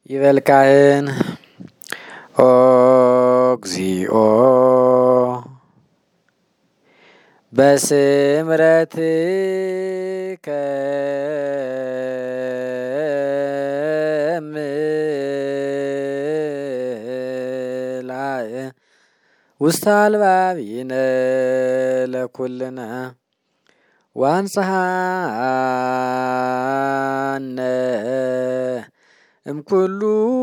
ይበል ካህን ኦ እግዚኦ በስምረትከ ምላእ ውስተ አልባቢነ ለኩልነ ወአንጽሐነ እምኩሉ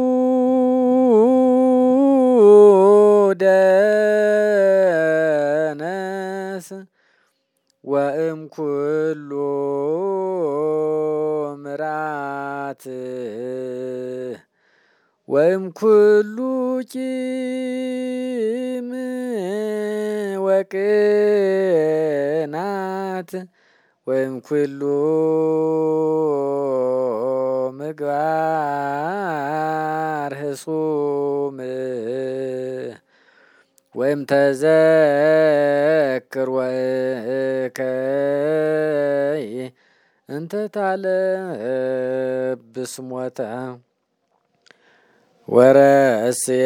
ደነስ ወእምኩሉ ምራት ወእምኩሉ ቂም ወቅናት ወእምኩሉ ምግባር ህሱም ወእምተዘክር ወእከይ እንተ ታለብስ ሞተ ወረስየ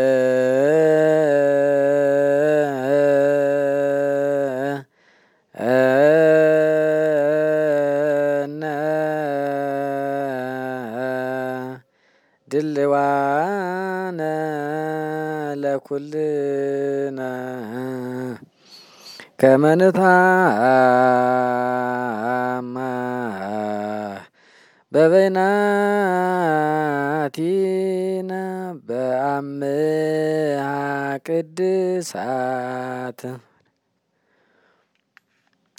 ድልዋነ ለኩልነ ከመ ንታማህ በበይናቲነ በአምሃ ቅድሳት